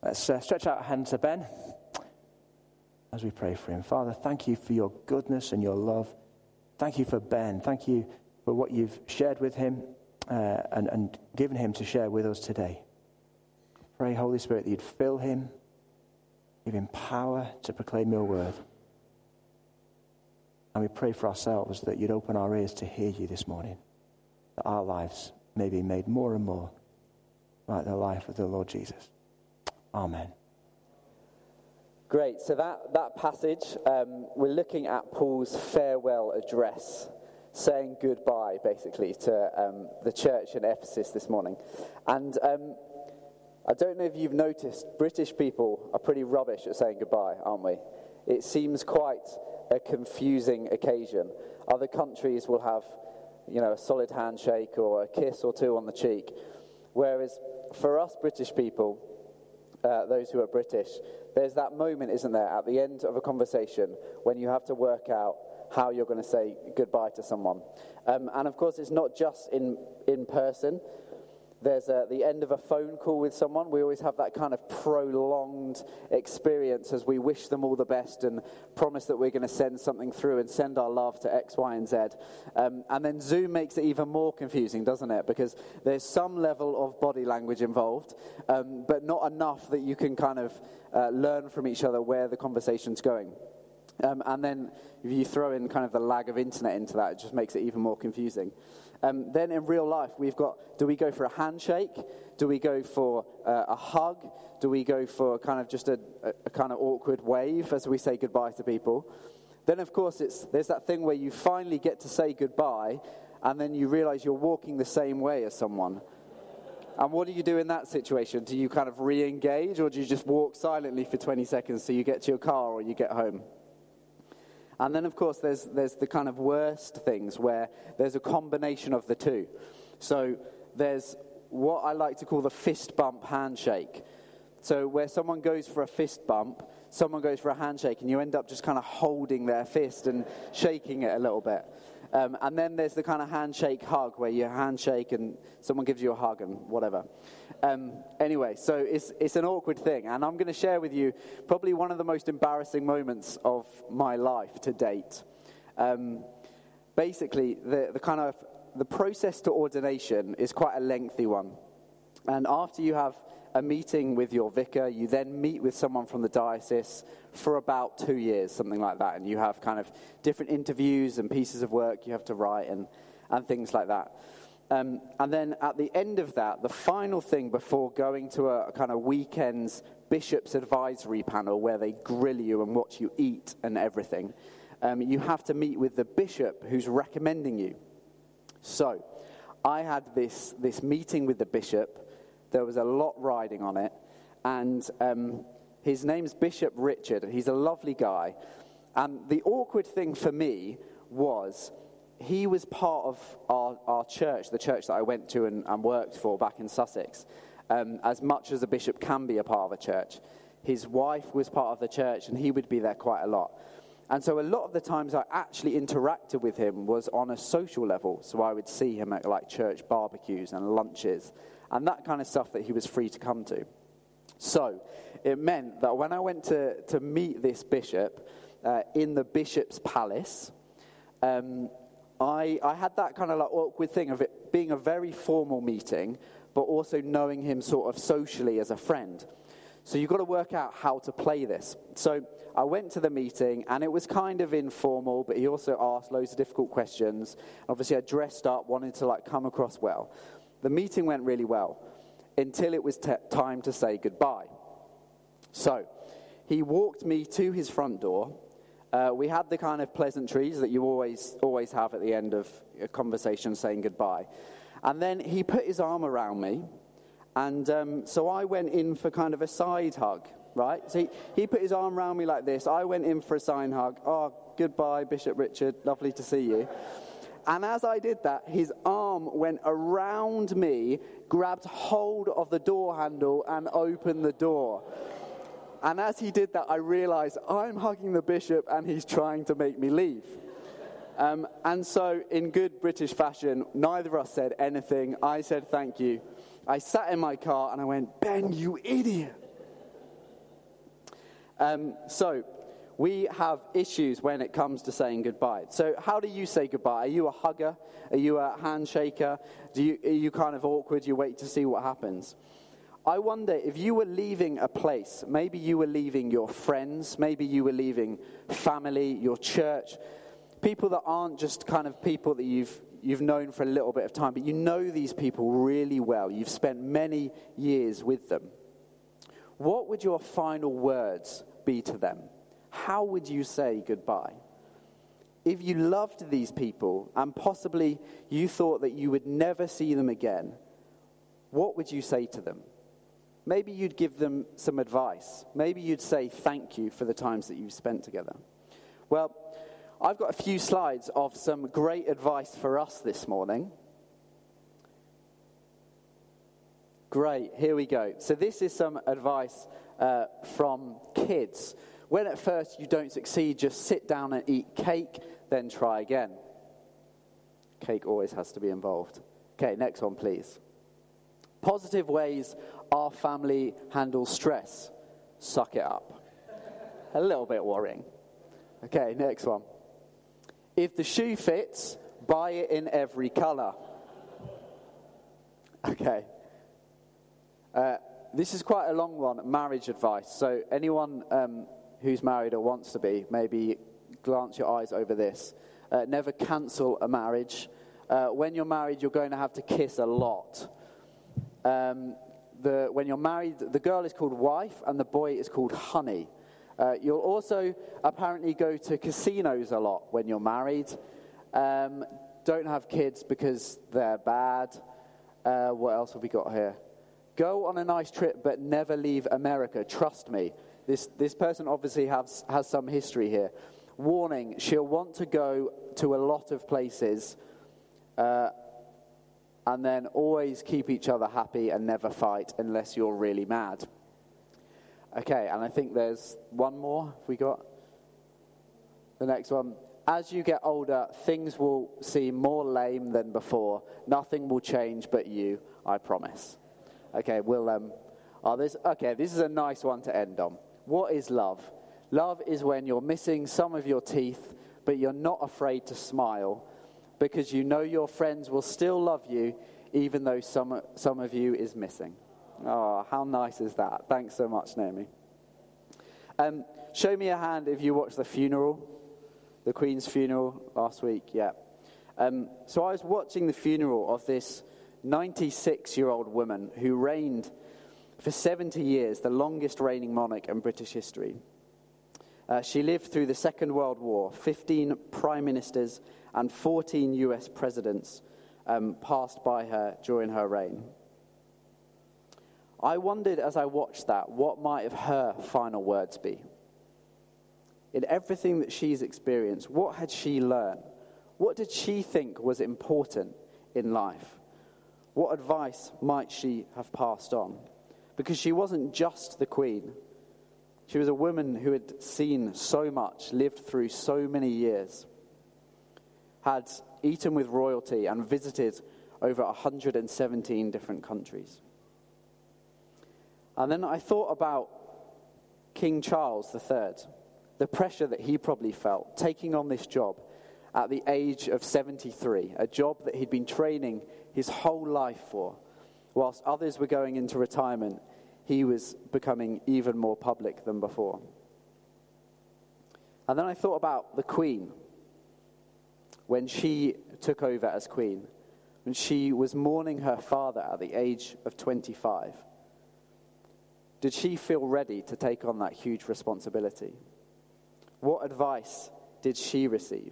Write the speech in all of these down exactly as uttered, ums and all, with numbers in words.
Let's uh, stretch out a hand to Ben as we pray for him. Father, thank you for your goodness and your love. Thank you for Ben. Thank you for what you've shared with him uh, and, and given him to share with us today. Pray, Holy Spirit, that you'd fill him, give him power to proclaim your word. And we pray for ourselves that you'd open our ears to hear you this morning, that our lives may be made more and more like the life of the Lord Jesus. Amen. Great. So that, that passage, um, we're looking at Paul's farewell address, saying goodbye, basically, to um, the church in Ephesus this morning. And um, I don't know if you've noticed, British people are pretty rubbish at saying goodbye, aren't we? It seems quite a confusing occasion. Other countries will have, you know, a solid handshake or a kiss or two on the cheek. Whereas for us British people, uh, those who are British, there's that moment, isn't there, at the end of a conversation when you have to work out how you're going to say goodbye to someone. Um, and of course, it's not just in, in person. There's uh, the end of a phone call with someone. We always have that kind of prolonged experience as we wish them all the best and promise that we're going to send something through and send our love to X, Y, and Z. Um, and then Zoom makes it even more confusing, doesn't it? Because there's some level of body language involved, um, but not enough that you can kind of uh, learn from each other where the conversation's going. Um, and then if you throw in kind of the lag of internet into that, it just makes it even more confusing. Um, then in real life, we've got, do we go for a handshake? Do we go for uh, a hug? Do we go for kind of just a, a, a kind of awkward wave as we say goodbye to people? Then, of course, it's there's that thing where you finally get to say goodbye, and then you realize you're walking the same way as someone. And what do you do in that situation? Do you kind of re-engage, or do you just walk silently for twenty seconds till you get to your car or you get home? And then, of course, there's there's the kind of worst things where there's a combination of the two. So there's what I like to call the fist bump handshake. So where someone goes for a fist bump, someone goes for a handshake, and you end up just kind of holding their fist and shaking it a little bit. Um, and then there's the kind of handshake hug where you handshake and someone gives you a hug and whatever. Um, anyway, so it's it's an awkward thing. And I'm going to share with you probably one of the most embarrassing moments of my life to date. Um, basically, the, the kind of the process to ordination is quite a lengthy one. And after you have a meeting with your vicar, you then meet with someone from the diocese for about two years, something like that. And you have kind of different interviews and pieces of work you have to write and, and things like that. Um, and then at the end of that, the final thing before going to a, a kind of weekend's bishop's advisory panel where they grill you and what you eat and everything, um, you have to meet with the bishop who's recommending you. So I had this, this meeting with the bishop. There was a lot riding on it, and um, his name's Bishop Richard. He's a lovely guy, and the awkward thing for me was he was part of our, our church, the church that I went to and, and worked for back in Sussex, um, as much as a bishop can be a part of a church. His wife was part of the church, and he would be there quite a lot. And so a lot of the times I actually interacted with him was on a social level, so I would see him at like church barbecues and lunches, and that kind of stuff that he was free to come to. So it meant that when I went to, to meet this bishop uh, in the bishop's palace, um, I, I had that kind of like awkward thing of it being a very formal meeting, but also knowing him sort of socially as a friend. So you've got to work out how to play this. So I went to the meeting, and it was kind of informal, but he also asked loads of difficult questions. Obviously, I dressed up, wanted to like come across well. The meeting went really well until it was t- time to say goodbye. So he walked me to his front door. Uh, we had the kind of pleasantries that you always always have at the end of a conversation saying goodbye. And then he put his arm around me, and um, so I went in for kind of a side hug, right? So he, he put his arm around me like this. I went in for a side hug. Oh, goodbye, Bishop Richard. Lovely to see you. And as I did that, his arm went around me, grabbed hold of the door handle, and opened the door. And as he did that, I realized I'm hugging the bishop, and he's trying to make me leave. Um, and so, in good British fashion, neither of us said anything. I said thank you. I sat in my car, and I went, Ben, you idiot. Um, so, we have issues when it comes to saying goodbye. So how do you say goodbye? Are you a hugger? Are you a handshaker? Do you, are you kind of awkward? You wait to see what happens? I wonder if you were leaving a place, maybe you were leaving your friends, maybe you were leaving family, your church, people that aren't just kind of people that you've you've known for a little bit of time, but you know these people really well. You've spent many years with them. What would your final words be to them? How would you say goodbye? If you loved these people and possibly you thought that you would never see them again, what would you say to them? Maybe you'd give them some advice. Maybe you'd say thank you for the times that you've spent together. Well, I've got a few slides of some great advice for us this morning. Great, here we go. So this is some advice uh, from kids. When at first you don't succeed, just sit down and eat cake, then try again. Cake always has to be involved. Okay, next one, please. Positive ways our family handles stress. Suck it up. A little bit worrying. Okay, next one. If the shoe fits, buy it in every color. Okay. Uh, this is quite a long one, marriage advice. So anyone um, who's married or wants to be, maybe glance your eyes over this. Uh, never cancel a marriage. Uh, when you're married, you're going to have to kiss a lot. Um, the, when you're married, the girl is called wife and the boy is called honey. Uh, you'll also apparently go to casinos a lot when you're married. Um, don't have kids because they're bad. Uh, what else have we got here? Go on a nice trip but never leave America. Trust me. This this person obviously has, has some history here. Warning, she'll want to go to a lot of places uh, and then always keep each other happy and never fight unless you're really mad. Okay, and I think there's one more. Have we got the next one? As you get older, things will seem more lame than before. Nothing will change but you, I promise. Okay, we'll... Um, oh, this, okay, this is a nice one to end on. What is love? Love is when you're missing some of your teeth, but you're not afraid to smile because you know your friends will still love you even though some, some of you is missing. Oh, how nice is that? Thanks so much, Naomi. Um, show me a hand if you watched the funeral, the Queen's funeral last week. Yeah. Um, so I was watching the funeral of this ninety-six-year-old woman who reigned for seventy years, the longest reigning monarch in British history. Uh, she lived through the Second World War. fifteen prime ministers and fourteen U S presidents um, passed by her during her reign. I wondered as I watched that, what might have her final words be? In everything that she's experienced, what had she learned? What did she think was important in life? What advice might she have passed on? Because she wasn't just the Queen. She was a woman who had seen so much, lived through so many years, had eaten with royalty and visited over one hundred seventeen different countries. And then I thought about King Charles the Third, the pressure that he probably felt, taking on this job at the age of seventy-three, a job that he'd been training his whole life for. Whilst others were going into retirement, he was becoming even more public than before. And then I thought about the Queen, when she took over as Queen, when she was mourning her father at the age of twenty-five. Did she feel ready to take on that huge responsibility? What advice did she receive?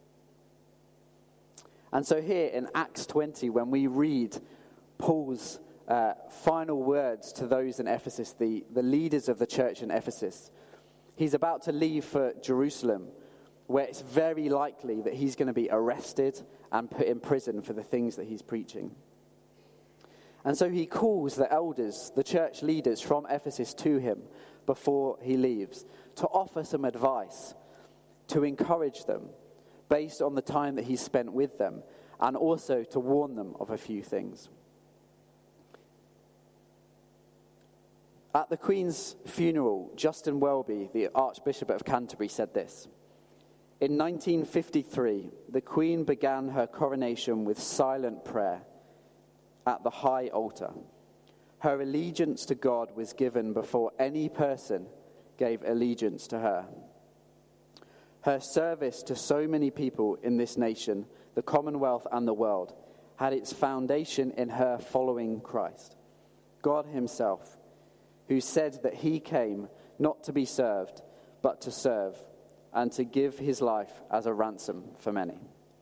And so here in Acts twenty, when we read Paul's uh, final words to those in Ephesus, the, the leaders of the church in Ephesus, he's about to leave for Jerusalem, where it's very likely that he's going to be arrested and put in prison for the things that he's preaching. And so he calls the elders, the church leaders from Ephesus to him before he leaves to offer some advice, to encourage them based on the time that he's spent with them, and also to warn them of a few things. At the Queen's funeral, Justin Welby, the Archbishop of Canterbury, said this: "In nineteen fifty-three, the Queen began her coronation with silent prayer at the high altar. Her allegiance to God was given before any person gave allegiance to her. Her service to so many people in this nation, the Commonwealth and the world, had its foundation in her following Christ, God himself, who said that he came not to be served, but to serve, and to give his life as a ransom for many."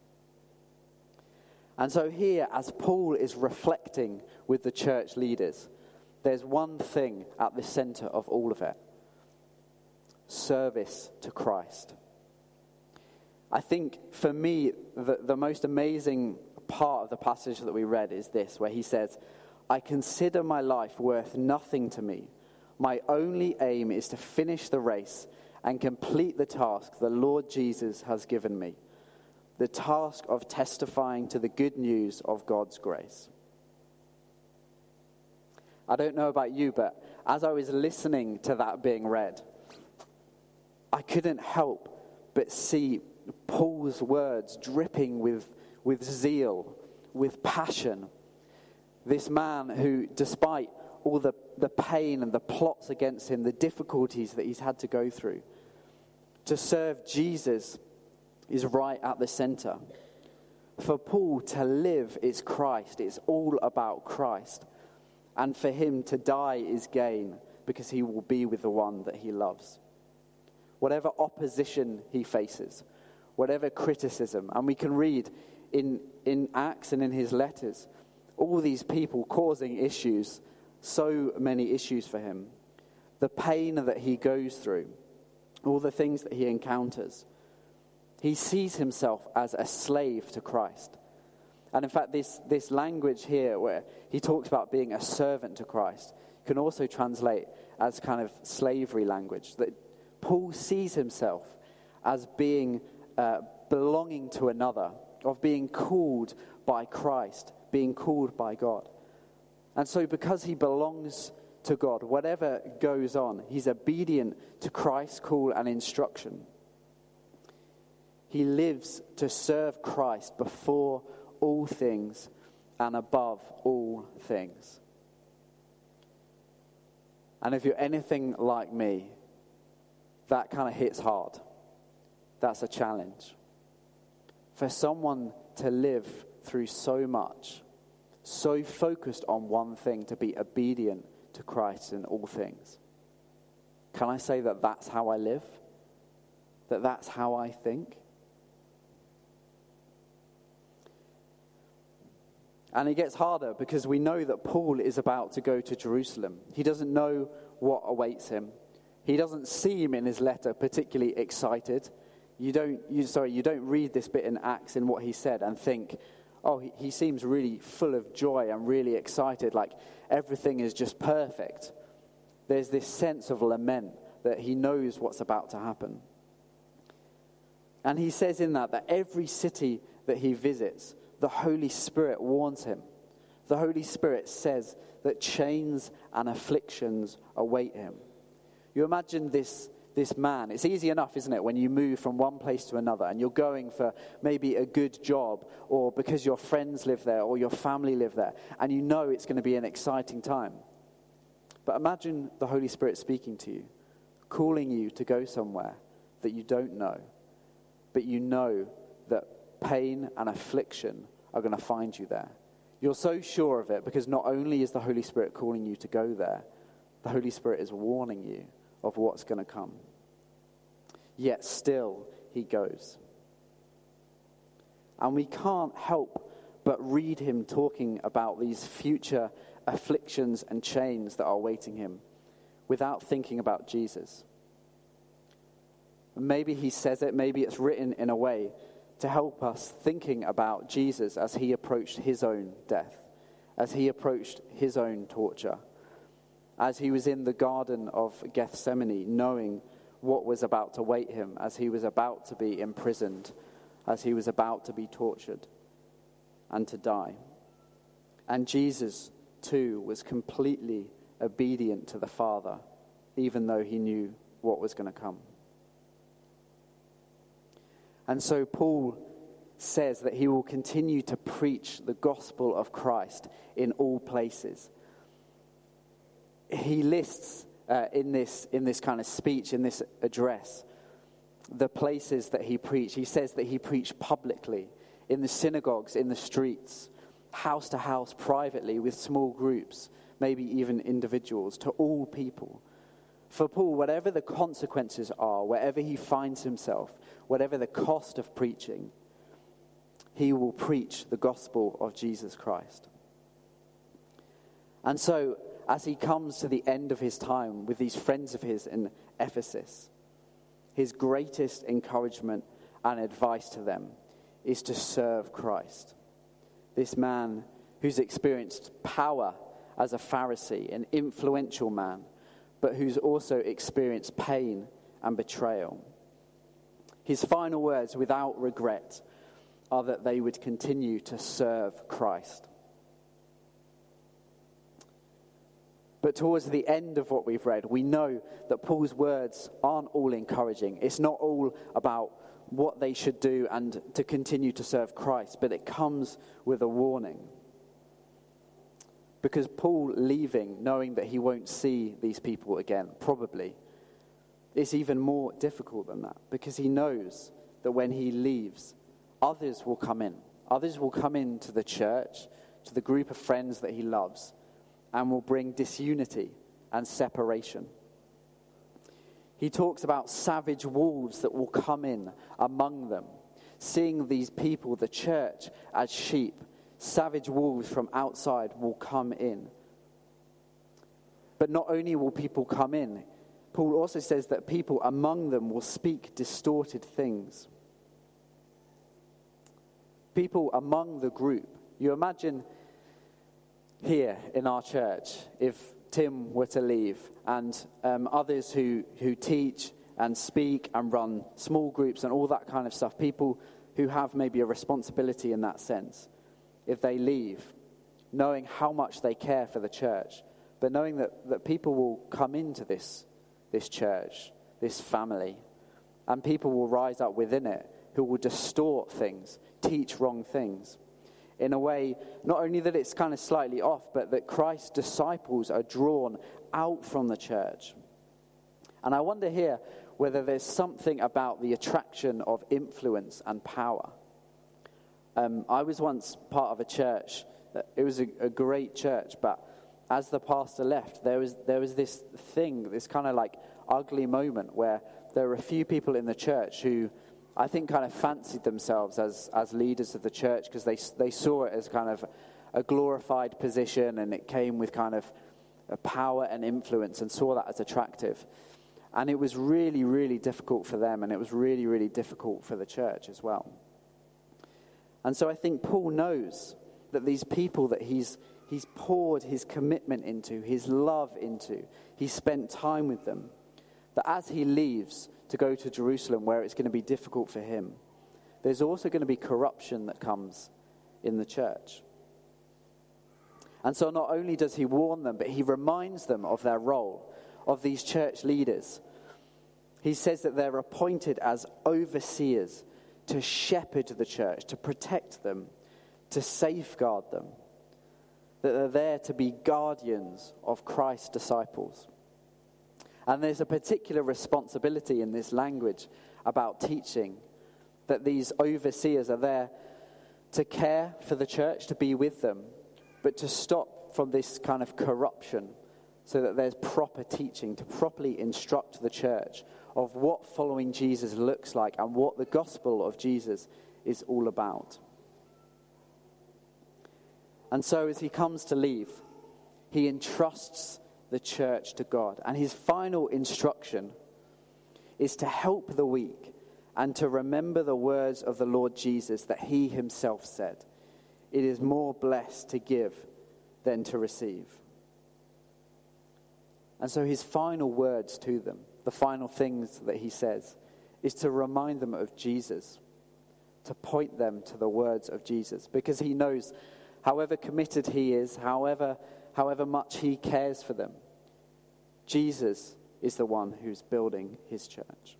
And so here, as Paul is reflecting with the church leaders, there's one thing at the center of all of it: service to Christ. I think for me, the, the most amazing part of the passage that we read is this, where he says, "I consider my life worth nothing to me. My only aim is to finish the race and complete the task the Lord Jesus has given me, the task of testifying to the good news of God's grace." I don't know about you, but as I was listening to that being read, I couldn't help but see Paul's words dripping with, with zeal, with passion. This man who, despite all the, the pain and the plots against him, the difficulties that he's had to go through, to serve Jesus is right at the center. For Paul, to live is Christ. It's all about Christ. And for him, to die is gain, because he will be with the one that he loves. Whatever opposition he faces, whatever criticism, and we can read in, in Acts and in his letters, all these people causing issues, so many issues for him. The pain that he goes through, all the things that he encounters. He sees himself as a slave to Christ. And in fact, this, this language here where he talks about being a servant to Christ can also translate as kind of slavery language. That Paul sees himself as being uh, belonging to another, of being called by Christ, being called by God. And so because he belongs to God, whatever goes on, he's obedient to Christ's call and instruction. He lives to serve Christ before all things and above all things. And if you're anything like me, that kind of hits hard. That's a challenge. For someone to live through so much, so focused on one thing, to be obedient to Christ in all things. Can I say that that's how I live? That that's how I think? And it gets harder because we know that Paul is about to go to Jerusalem. He doesn't know what awaits him. He doesn't seem in his letter particularly excited. You don't, you, sorry, you don't read this bit in Acts in what he said and think, oh, he, he seems really full of joy and really excited, like everything is just perfect. There's this sense of lament that he knows what's about to happen. And he says in that that every city that he visits, the Holy Spirit warns him. The Holy Spirit says that chains and afflictions await him. You imagine this, this man. It's easy enough, isn't it, when you move from one place to another and you're going for maybe a good job or because your friends live there or your family live there and you know it's going to be an exciting time. But imagine the Holy Spirit speaking to you, calling you to go somewhere that you don't know, but you know that pain and affliction are going to find you there. You're so sure of it because not only is the Holy Spirit calling you to go there, the Holy Spirit is warning you of what's going to come. Yet still, he goes. And we can't help but read him talking about these future afflictions and chains that are awaiting him without thinking about Jesus. Maybe he says it, maybe it's written in a way to help us thinking about Jesus as he approached his own death, as he approached his own torture, as he was in the Garden of Gethsemane, knowing what was about to wait him, as he was about to be imprisoned, as he was about to be tortured and to die. And Jesus, too, was completely obedient to the Father, even though he knew what was going to come. And so Paul says that he will continue to preach the gospel of Christ in all places. He lists uh, in this in this kind of speech, in this address, the places that he preached. He says that he preached publicly, in the synagogues, in the streets, house to house, privately, with small groups, maybe even individuals, to all people. For Paul, whatever the consequences are, wherever he finds himself, whatever the cost of preaching, he will preach the gospel of Jesus Christ. And so, as he comes to the end of his time with these friends of his in Ephesus, his greatest encouragement and advice to them is to serve Christ. This man who's experienced power as a Pharisee, an influential man, but who's also experienced pain and betrayal. His final words, without regret, are that they would continue to serve Christ. But towards the end of what we've read, we know that Paul's words aren't all encouraging. It's not all about what they should do and to continue to serve Christ, but it comes with a warning. Because Paul leaving, knowing that he won't see these people again, probably, is even more difficult than that. Because he knows that when he leaves, others will come in. Others will come into the church, to the group of friends that he loves, and will bring disunity and separation. He talks about savage wolves that will come in among them, seeing these people, the church, as sheep. Savage wolves from outside will come in. But not only will people come in, Paul also says that people among them will speak distorted things. People among the group. You imagine here in our church, if Tim were to leave and um, others who, who teach and speak and run small groups and all that kind of stuff, people who have maybe a responsibility in that sense, if they leave, knowing how much they care for the church, but knowing that, that people will come into this, this church, this family, and people will rise up within it who will distort things, teach wrong things, in a way, not only that it's kind of slightly off, but that Christ's disciples are drawn out from the church. And I wonder here whether there's something about the attraction of influence and power. Um, I was once part of a church. It was a, a great church, but as the pastor left, there was there was this thing, this kind of like ugly moment where there were a few people in the church who I think kind of fancied themselves as as leaders of the church because they they saw it as kind of a glorified position, and it came with kind of a power and influence, and saw that as attractive. And it was really, really difficult for them, and it was really, really difficult for the church as well. And so I think Paul knows that these people that he's he's poured his commitment into, his love into, he's spent time with them, that as he leaves to go to Jerusalem where it's going to be difficult for him, there's also going to be corruption that comes in the church. And so not only does he warn them, but he reminds them of their role, of these church leaders. He says that they're appointed as overseers to shepherd the church, to protect them, to safeguard them, that they're there to be guardians of Christ's disciples. And there's a particular responsibility in this language about teaching, that these overseers are there to care for the church, to be with them, but to stop from this kind of corruption so that there's proper teaching, to properly instruct the church of what following Jesus looks like and what the gospel of Jesus is all about. And so as he comes to leave, he entrusts the church to God. And his final instruction is to help the weak and to remember the words of the Lord Jesus that he himself said, "It is more blessed to give than to receive." And so his final words to them, the final things that he says, is to remind them of Jesus, to point them to the words of Jesus, because he knows however committed he is, however, however much he cares for them, Jesus is the one who's building his church.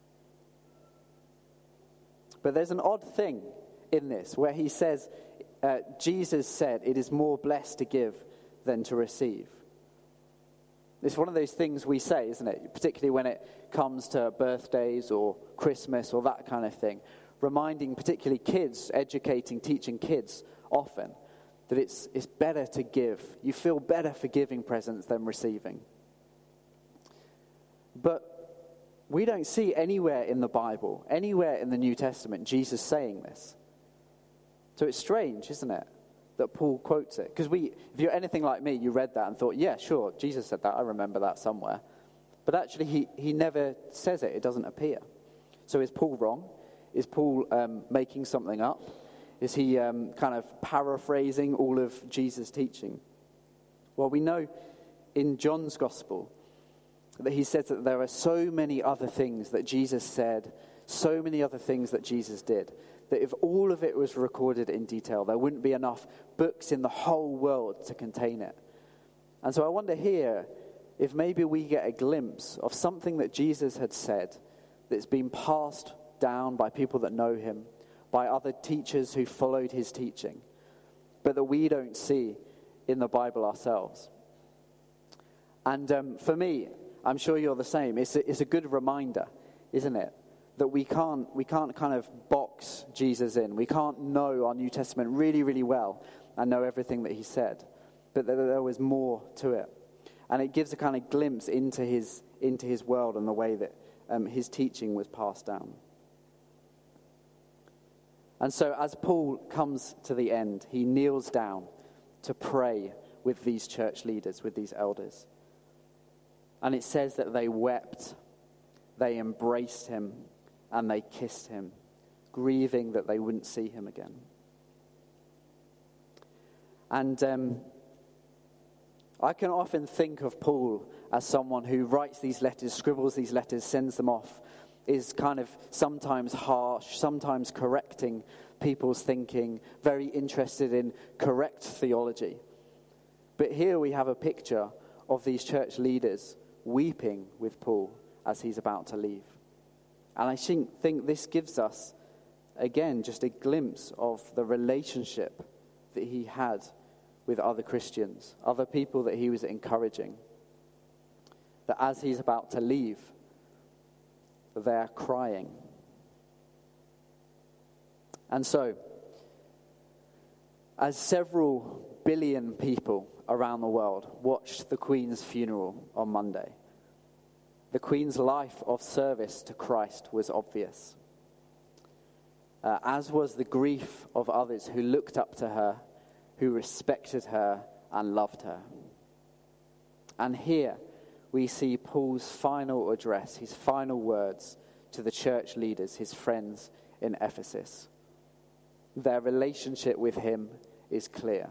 But there's an odd thing in this where he says, uh, Jesus said, it is more blessed to give than to receive. It's one of those things we say, isn't it? Particularly when it comes to birthdays or Christmas or that kind of thing. Reminding particularly kids, educating, teaching kids often that it's it's better to give. You feel better for giving presents than receiving. But we don't see anywhere in the Bible, anywhere in the New Testament, Jesus saying this. So it's strange, isn't it, that Paul quotes it? Because we, if you're anything like me, you read that and thought, yeah, sure, Jesus said that. I remember that somewhere. But actually, he, he never says it. It doesn't appear. So is Paul wrong? Is Paul um, making something up? Is he um, kind of paraphrasing all of Jesus' teaching? Well, we know in John's Gospel that he says that there are so many other things that Jesus said, so many other things that Jesus did, that if all of it was recorded in detail, there wouldn't be enough books in the whole world to contain it. And so I wonder here if maybe we get a glimpse of something that Jesus had said that's been passed down by people that know him, by other teachers who followed his teaching, but that we don't see in the Bible ourselves. And um, for me, I'm sure you're the same. It's a, it's a good reminder, isn't it? That we can't we can't kind of box Jesus in. We can't know our New Testament really, really well and know everything that he said. But that there was more to it. And it gives a kind of glimpse into his into his world and the way that um, his teaching was passed down. And so as Paul comes to the end, he kneels down to pray with these church leaders, with these elders. And it says that they wept, they embraced him, and they kissed him, grieving that they wouldn't see him again. And um, I can often think of Paul as someone who writes these letters, scribbles these letters, sends them off, is kind of sometimes harsh, sometimes correcting people's thinking, very interested in correct theology. But here we have a picture of these church leaders weeping with Paul as he's about to leave. And I think, think this gives us, again, just a glimpse of the relationship that he had with other Christians, other people that he was encouraging. That as he's about to leave, they're crying. And so, as several billion people around the world watched the Queen's funeral on Monday, the Queen's life of service to Christ was obvious, uh, as was the grief of others who looked up to her, who respected her and loved her. And here we see Paul's final address, his final words to the church leaders, his friends in Ephesus. Their relationship with him is clear.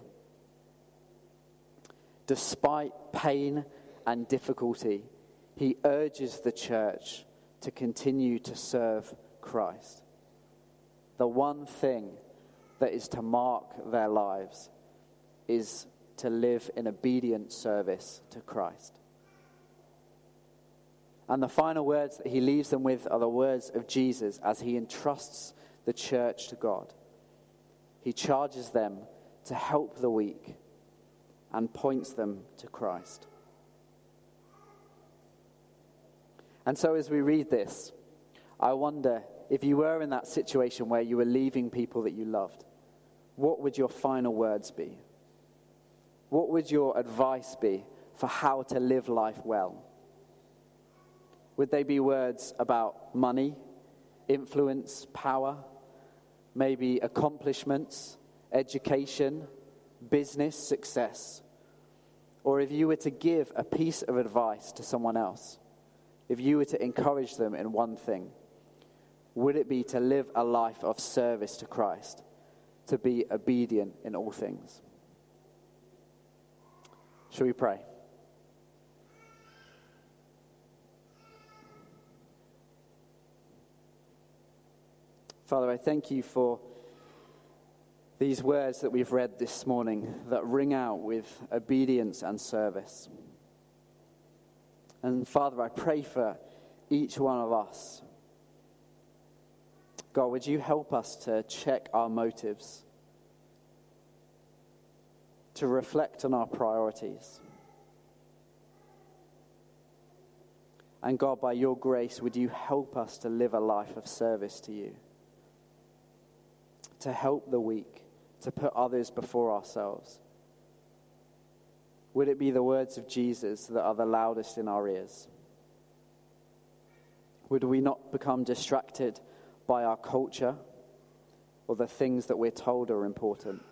Despite pain and difficulty, he urges the church to continue to serve Christ. The one thing that is to mark their lives is to live in obedient service to Christ. And the final words that he leaves them with are the words of Jesus as he entrusts the church to God. He charges them to help the weak and points them to Christ. And so as we read this, I wonder if you were in that situation where you were leaving people that you loved, what would your final words be? What would your advice be for how to live life well? Would they be words about money, influence, power, maybe accomplishments, education, business, success? Or if you were to give a piece of advice to someone else, if you were to encourage them in one thing, would it be to live a life of service to Christ, to be obedient in all things? Shall we pray? Father, I thank you for these words that we've read this morning that ring out with obedience and service. And Father, I pray for each one of us. God, would you help us to check our motives, to reflect on our priorities? And God, by your grace, would you help us to live a life of service to you, to help the weak, to put others before ourselves? Would it be the words of Jesus that are the loudest in our ears? Would we not become distracted by our culture or the things that we're told are important?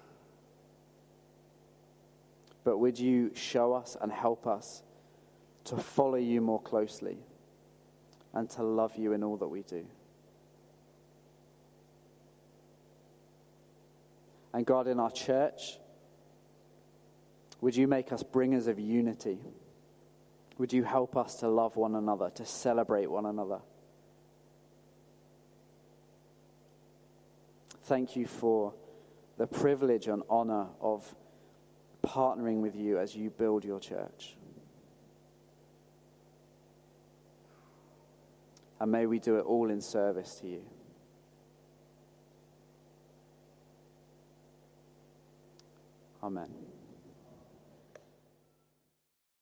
But would you show us and help us to follow you more closely and to love you in all that we do? And God, in our church, would you make us bringers of unity? Would you help us to love one another, to celebrate one another? Thank you for the privilege and honor of partnering with you as you build your church. And may we do it all in service to you. Amen.